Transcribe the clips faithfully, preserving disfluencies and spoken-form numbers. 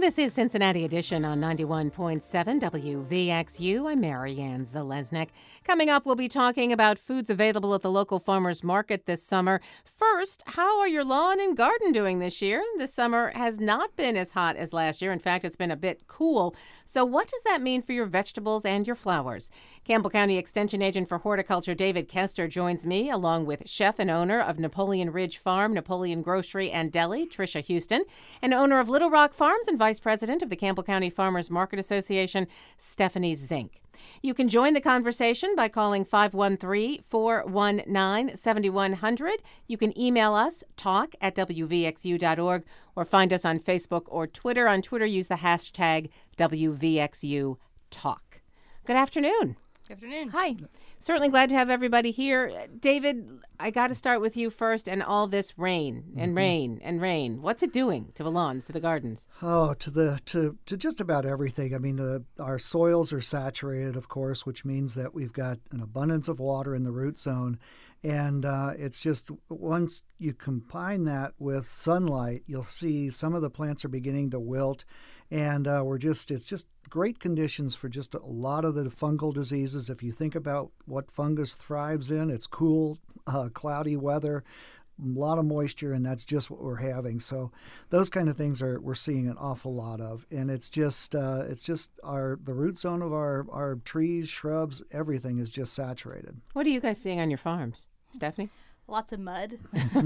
This is Cincinnati Edition on ninety-one point seven W V X U. I'm Marianne Zalesnik. Coming up, we'll be talking about foods available at the local farmers market this summer. First, how are your lawn and garden doing this year? This summer has not been as hot as last year. In fact, it's been a bit cool. So what does that mean for your vegetables and your flowers? Campbell County Extension Agent for Horticulture David Kester joins me, along with chef and owner of Napoleon Ridge Farm, Napoleon Grocery and Deli, Tricia Houston, and owner of Little Rock Farms and Vice President of the Campbell County Farmers Market Association, Stephanie Zink. You can join the conversation by calling five one three, four one nine, seven one zero zero. You can email us, talk at w v x u dot org, or find us on Facebook or Twitter. On Twitter, use the hashtag W V X U Talk. Good afternoon. Good afternoon. Hi. Certainly glad to have everybody here. David, I got to start with you first, and all this rain and mm-hmm. rain and rain. What's it doing to the lawns, to the gardens? Oh, to the to, to just about everything. I mean, the, our soils are saturated, of course, which means that we've got an abundance of water in the root zone. And uh, it's just once you combine that with sunlight, you'll see some of the plants are beginning to wilt. And uh, we're just it's just great conditions for just a lot of the fungal diseases. If you think about what fungus thrives in, it's cool, uh, cloudy weather, a lot of moisture, and that's just what we're having. So those kind of things are we're seeing an awful lot of, and it's just uh, it's just our the root zone of our our trees, shrubs, everything is just saturated. What are you guys seeing on your farms, Stephanie? Lots of mud,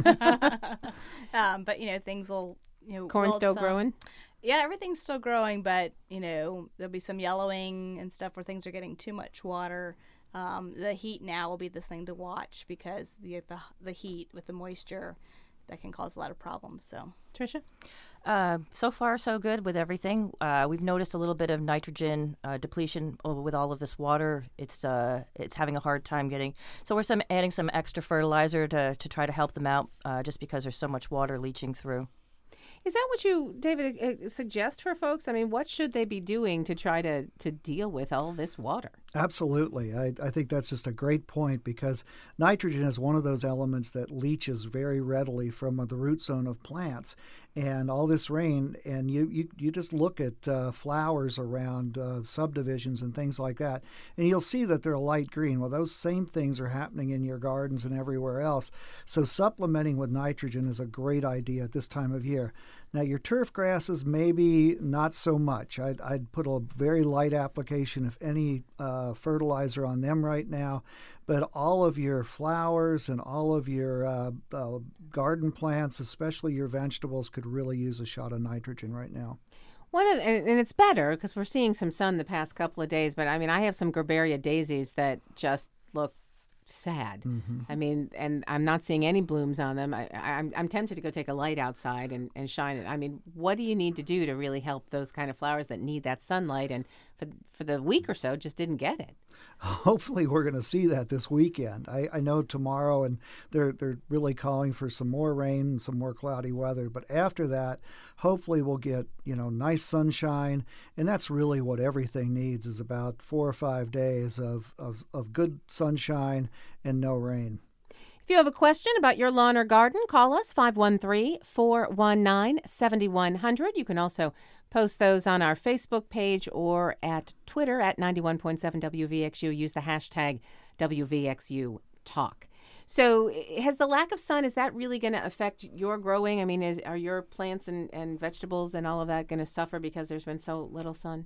um, but you know things will you know corn still some. growing. Yeah, everything's still growing, but, you know, there'll be some yellowing and stuff where things are getting too much water. Um, the heat now will be the thing to watch because the, the the heat with the moisture, that can cause a lot of problems. So, Tricia? Uh, so far, so good with everything. Uh, we've noticed a little bit of nitrogen uh, depletion with all of this water. It's uh, it's having a hard time getting. So we're some adding some extra fertilizer to, to try to help them out uh, just because there's so much water leaching through. Is that what you, David, uh, suggest for folks? I mean, what should they be doing to try to, to deal with all this water? Absolutely. I, I think that's just a great point because nitrogen is one of those elements that leaches very readily from the root zone of plants. And all this rain, and you, you, you just look at uh, flowers around uh, subdivisions and things like that, and you'll see that they're light green. Well, those same things are happening in your gardens and everywhere else. So supplementing with nitrogen is a great idea at this time of year. Now, your turf grasses, maybe not so much. I'd, I'd put a very light application, if any, uh, fertilizer on them right now. But all of your flowers and all of your uh, uh, garden plants, especially your vegetables, could really use a shot of nitrogen right now. One of, and, and it's better because we're seeing some sun the past couple of days. But I mean, I have some Gerberia daisies that just look sad. Mm-hmm. I mean, and I'm not seeing any blooms on them. I, I'm I'm tempted to go take a light outside and, and shine it. I mean, what do you need to do to really help those kind of flowers that need that sunlight and for for the week or so just didn't get it? Hopefully we're going to see that this weekend. I, I know tomorrow, and they're they're really calling for some more rain and some more cloudy weather. But after that, hopefully we'll get, you know, nice sunshine. And that's really what everything needs is about four or five days of, of, of good sunshine and no rain. If you have a question about your lawn or garden, call us five one three, four one nine, seven one zero zero. You can also post those on our Facebook page or at Twitter at ninety-one point seven W V X U. Use the hashtag W V X U Talk. So has the lack of sun, is that really going to affect your growing? I mean, is, are your plants and, and vegetables and all of that going to suffer because there's been so little sun?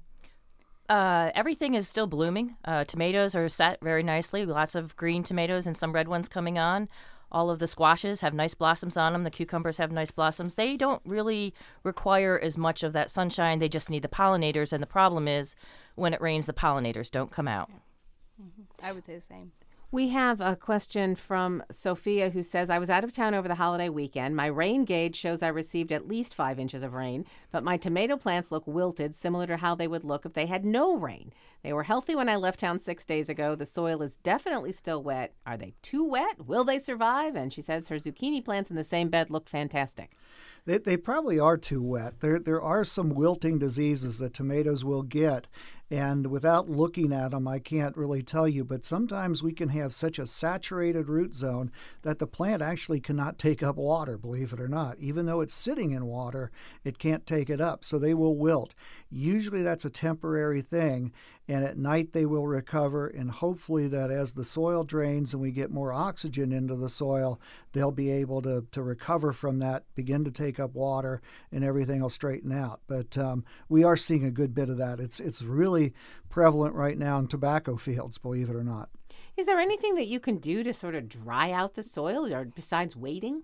Uh, everything is still blooming. Uh, tomatoes are set very nicely. Lots of green tomatoes and some red ones coming on. All of the squashes have nice blossoms on them. The cucumbers have nice blossoms. They don't really require as much of that sunshine. They just need the pollinators. And the problem is when it rains, the pollinators don't come out. Yeah. Mm-hmm. I would say the same. We have a question from Sophia who says, I was out of town over the holiday weekend. My rain gauge shows I received at least five inches of rain, but my tomato plants look wilted, similar to how they would look if they had no rain. They were healthy when I left town six days ago. The soil is definitely still wet. Are they too wet? Will they survive? And she says her zucchini plants in the same bed look fantastic. They, they probably are too wet. There there are some wilting diseases that tomatoes will get, And without looking at them, I can't really tell you, but sometimes we can have such a saturated root zone that the plant actually cannot take up water, believe it or not. Even though it's sitting in water, it can't take it up, so they will wilt. Usually that's a temporary thing, and at night they will recover, and hopefully that as the soil drains and we get more oxygen into the soil, they'll be able to, to recover from that, begin to take up water, and everything will straighten out. But um, we are seeing a good bit of that. It's, it's really prevalent right now in tobacco fields, believe it or not. Is there anything that you can do to sort of dry out the soil, or besides waiting?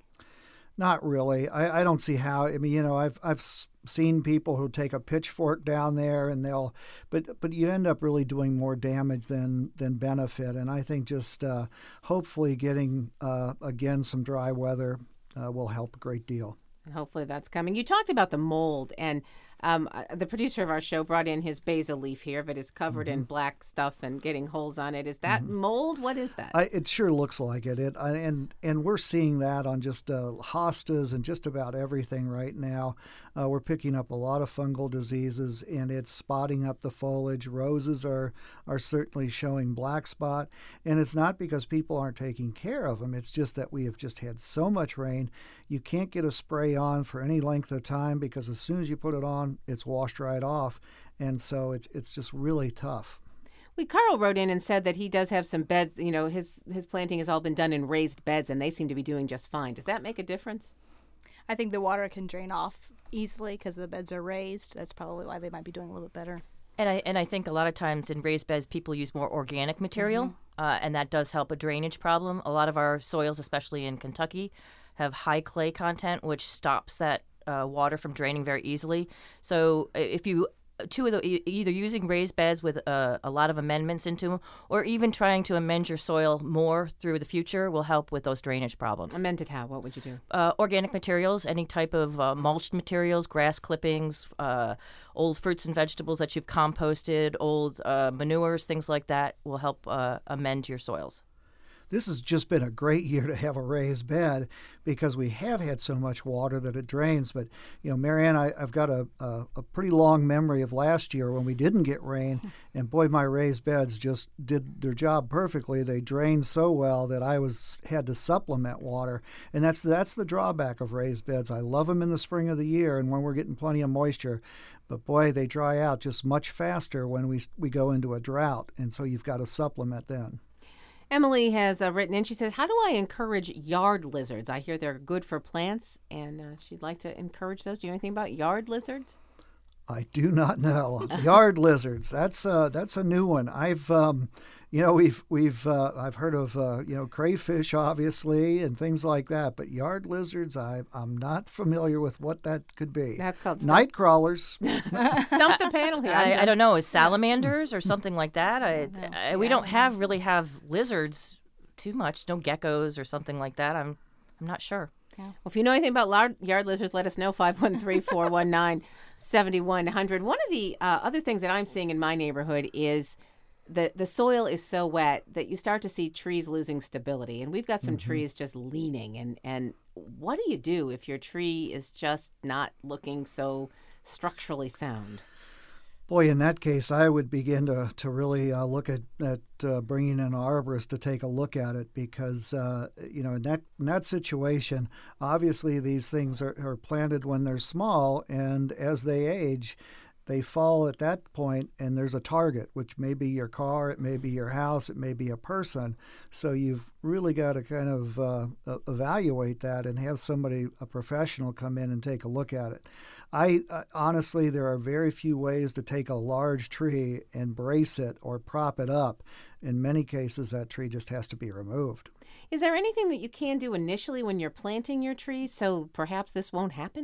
Not really. I, I don't see how. I mean, you know, I've I've seen people who take a pitchfork down there and they'll, but but you end up really doing more damage than than benefit. And I think just uh, hopefully getting uh, again some dry weather uh, will help a great deal. And hopefully that's coming. You talked about the mold, and um, uh, the producer of our show brought in his basil leaf here, but is covered mm-hmm. in black stuff and getting holes on it. Is that mm-hmm. mold? What is that? I, it sure looks like it. It I, and and we're seeing that on just uh, hostas and just about everything right now. Uh, we're picking up a lot of fungal diseases, and it's spotting up the foliage. Roses are are certainly showing black spot, and it's not because people aren't taking care of them. It's just that we have just had so much rain. You can't get a spray on for any length of time because as soon as you put it on, it's washed right off, and so it's it's just really tough. We Carl wrote in and said that he does have some beds. You know, his his planting has all been done in raised beds, and they seem to be doing just fine. Does that make a difference? I think the water can drain off easily because the beds are raised. That's probably why they might be doing a little bit better. And I and I think a lot of times in raised beds, people use more organic material, mm-hmm. uh, and that does help a drainage problem. A lot of our soils, especially in Kentucky, have high clay content, which stops that uh, water from draining very easily. So if you two of the either using raised beds with uh, a lot of amendments into them, or even trying to amend your soil more through the future will help with those drainage problems. Amended how? What would you do? Uh, organic materials, any type of uh, mulched materials, grass clippings, uh, old fruits and vegetables that you've composted, old uh, manures, things like that will help uh, amend your soils. This has just been a great year to have a raised bed because we have had so much water that it drains. But, you know, Marianne, I, I've got a, a, a pretty long memory of last year when we didn't get rain. And, boy, my raised beds just did their job perfectly. They drained so well that I was had to supplement water. And that's, that's the drawback of raised beds. I love them in the spring of the year and when we're getting plenty of moisture. But, boy, they dry out just much faster when we, we go into a drought. And so you've got to supplement then. Emily has uh, written in. She says, how do I encourage yard lizards? I hear they're good for plants, and uh, she'd like to encourage those. Do you know anything about yard lizards? I do not know. Yard lizards. That's uh, that's a new one. I've um, you know we've we've uh, I've heard of uh, you know crayfish obviously and things like that, but yard lizards I I'm not familiar with what that could be. That's called night crawlers. Stump the panel here. I, I don't know. Is salamanders or something like that? I, I, I we don't have really have lizards too much. No geckos or something like that. I'm I'm not sure. Well, if you know anything about lar- yard lizards, let us know, five one three, four one nine, seven one zero zero. One of the uh, other things that I'm seeing in my neighborhood is the, the soil is so wet that you start to see trees losing stability. And we've got some mm-hmm. trees just leaning. And, and what do you do if your tree is just not looking so structurally sound? Boy, in that case, I would begin to, to really uh, look at, at uh, bringing in an arborist to take a look at it because, uh, you know, in that, in that situation, obviously these things are, are planted when they're small, and as they age, they fall at that point, and there's a target, which may be your car, it may be your house, it may be a person. So you've really got to kind of uh, evaluate that and have somebody, a professional, come in and take a look at it. I uh, honestly, there are very few ways to take a large tree and brace it or prop it up. In many cases, that tree just has to be removed. Is there anything that you can do initially when you're planting your trees so perhaps this won't happen?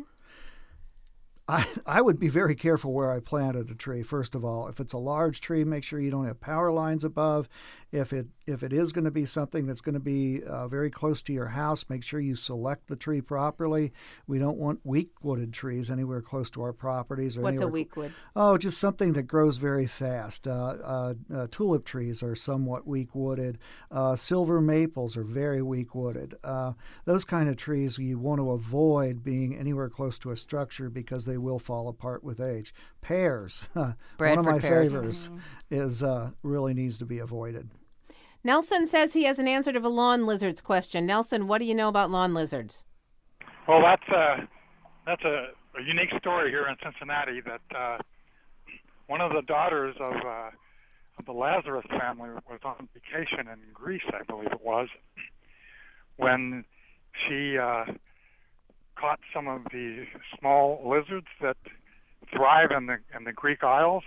I, I would be very careful where I planted a tree, first of all. If it's a large tree, make sure you don't have power lines above. If it if it is going to be something that's going to be uh, very close to your house, make sure you select the tree properly. We don't want weak-wooded trees anywhere close to our properties. Or What's anywhere a weak wood? Oh, just something that grows very fast. Uh, uh, uh, tulip trees are somewhat weak-wooded. Uh, silver maples are very weak-wooded. Uh, those kind of trees you want to avoid being anywhere close to a structure because they will fall apart with age. Pears, one of Bradford my pears. favorites, is uh, really needs to be avoided. Nelson says he has an answer to the lawn lizards question. Nelson, what do you know about lawn lizards? Well, that's a, that's a, a unique story here in Cincinnati that uh, one of the daughters of, uh, of the Lazarus family was on vacation in Greece, I believe it was, when she uh, caught some of the small lizards that thrive in the in the Greek Isles,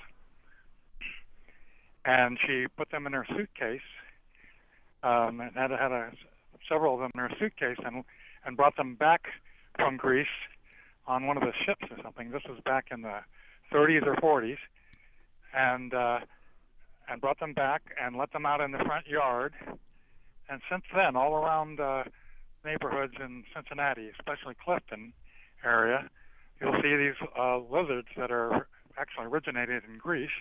and she put them in her suitcase, um, and had had a, several of them in her suitcase, and and brought them back from Greece on one of the ships or something. This was back in the thirties or forties, and uh, and brought them back and let them out in the front yard. And since then, all around uh, neighborhoods in Cincinnati, especially Clifton area, you'll see these uh, lizards that are actually originated in Greece,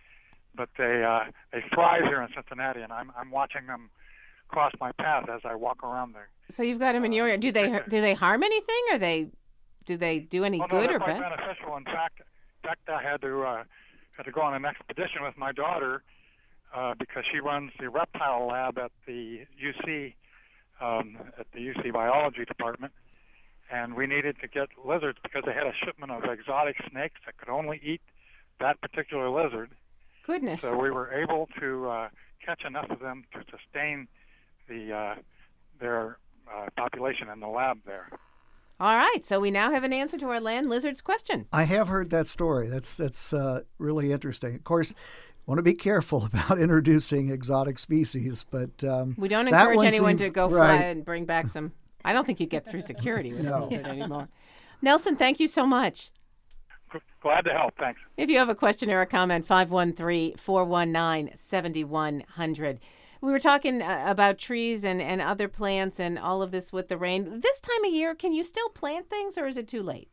but they uh, they thrive here in Cincinnati, and I'm I'm watching them cross my path as I walk around there. So you've got them in your area. Do they do they harm anything, or they do they do any Well, no, good they're or quite bad? beneficial. In fact, in fact, I had to uh, had to go on an expedition with my daughter uh, because she runs the reptile lab at the U C um, at the U C biology department, and we needed to get lizards because they had a shipment of exotic snakes that could only eat that particular lizard. Goodness. So we were able to uh, catch enough of them to sustain the uh, their uh, population in the lab there. All right. So we now have an answer to our land lizards question. I have heard that story. That's that's uh, really interesting. Of course, want to be careful about introducing exotic species, but um, We don't that encourage one anyone seems- to go right. fly and bring back some. I don't think you get through security with No. a lizard anymore. Nelson, thank you so much. G- Glad to help. Thanks. If you have a question or a comment, five one three, four one nine, seven one zero zero. We were talking uh, about trees and, and other plants and all of this with the rain. This time of year, can you still plant things, or is it too late?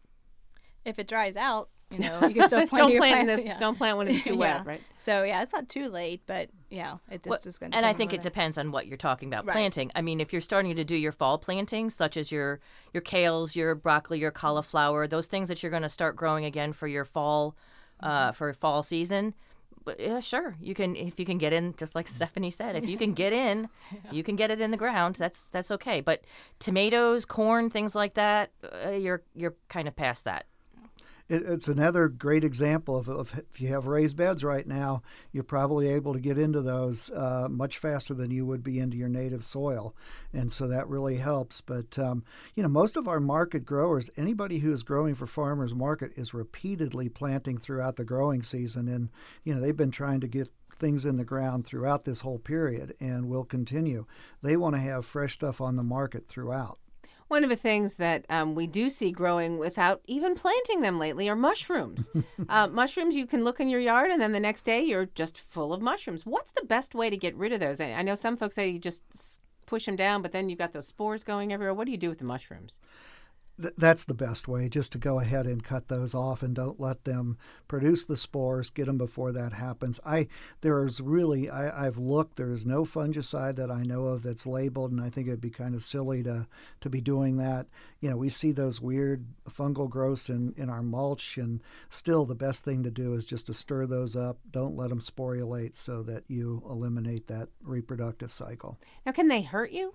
If it dries out, you know, you can still plant don't your plant in plant- this. yeah. Don't plant when it's too Yeah. wet, right? So yeah, it's not too late, but yeah, it just Well, is going to. and I think it depends on what you're talking about Right. planting. I mean, if you're starting to do your fall plantings, such as your your kales, your broccoli, your cauliflower, those things that you're going to start growing again for your fall, uh, for fall season. But yeah, sure, you can if you can get in, just like Stephanie said, if you can get in, you can get it in the ground. That's that's okay. But tomatoes, corn, things like that, uh, you're you're kind of past that. It, it's another great example of, of if you have raised beds right now, you're probably able to get into those uh, much faster than you would be into your native soil. And so that really helps. But, um, you know, most of our market growers, anybody who is growing for farmers market is repeatedly planting throughout the growing season. And, you know, they've been trying to get things in the ground throughout this whole period and will continue. They want to have fresh stuff on the market throughout. One of the things that um, we do see growing without even planting them lately are mushrooms. uh, mushrooms, you can look in your yard, and then the next day you're just full of mushrooms. What's the best way to get rid of those? I, I know some folks say you just s- push them down, but then you've got those spores going everywhere. What do you do with the mushrooms? Th- that's the best way, just to go ahead and cut those off and don't let them produce the spores. Get them before that happens. I there's really I, I've looked. There's no fungicide that I know of that's labeled, and I think it'd be kind of silly to to be doing that. You know, we see those weird fungal growths in in our mulch, and still the best thing to do is just to stir those up. Don't let them sporulate, so that you eliminate that reproductive cycle. Now, can they hurt you?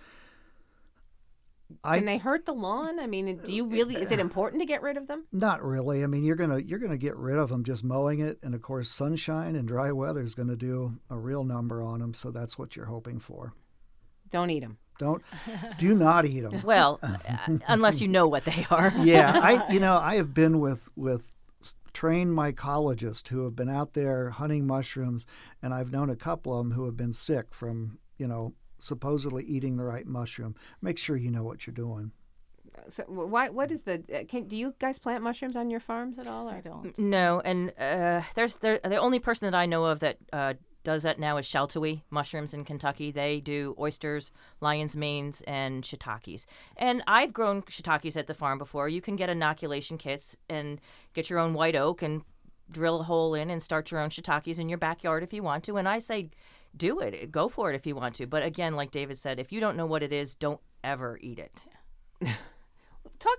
I Can they hurt the lawn? I mean, do you really? Is it important to get rid of them? Not really. I mean, you're gonna you're gonna get rid of them just mowing it, and of course, sunshine and dry weather is going to do a real number on them. So that's what you're hoping for. Don't eat them. Don't do not eat them. Well, uh, unless you know what they are. Yeah, I you know I have been with with trained mycologists who have been out there hunting mushrooms, and I've known a couple of them who have been sick from you know supposedly eating the right mushroom. Make sure you know what you're doing. So why? What is the? uh, Can do you guys plant mushrooms on your farms at all? Or? I don't. No, and uh, there's there, the only person that I know of that uh, does that now is Sheltowee Mushrooms in Kentucky. They do oysters, lion's manes, and shiitakes. And I've grown shiitakes at the farm before. You can get inoculation kits and get your own white oak and drill a hole in and start your own shiitakes in your backyard if you want to. And I say, do it. Go for it if you want to. But again, like David said, if you don't know what it is, don't ever eat it. Talking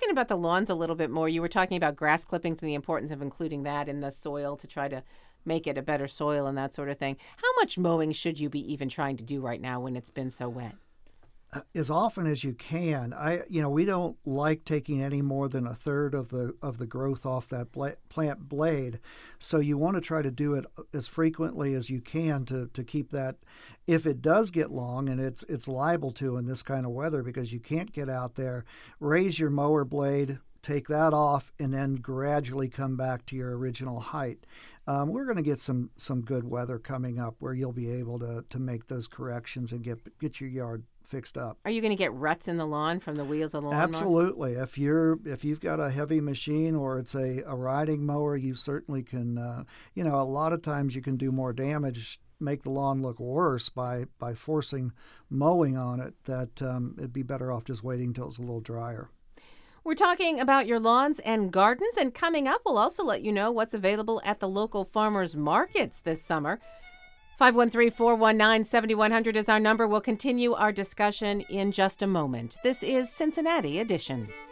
talking about the lawns a little bit more. You were talking about grass clippings and the importance of including that in the soil to try to make it a better soil and that sort of thing. How much mowing should you be even trying to do right now when it's been so wet? Uh, as often as you can. I, you know, we don't like taking any more than a third of the of the growth off that bla- plant blade. So you want to try to do it as frequently as you can to to keep that. If it does get long, and it's it's liable to in this kind of weather because you can't get out there, raise your mower blade, take that off, and then gradually come back to your original height. Um, we're going to get some some good weather coming up where you'll be able to to make those corrections and get get your yard fixed up. Are you going to get ruts in the lawn from the wheels of the lawnmower? Absolutely. If you're if you've got a heavy machine or it's a, a riding mower, you certainly can. Uh, you know, a lot of times you can do more damage, make the lawn look worse by by forcing mowing on it. That um, it'd be better off just waiting until it's a little drier. We're talking about your lawns and gardens, and coming up, we'll also let you know what's available at the local farmers markets this summer. five one three, four one nine, seven one zero zero is our number. We'll continue our discussion in just a moment. This is Cincinnati Edition.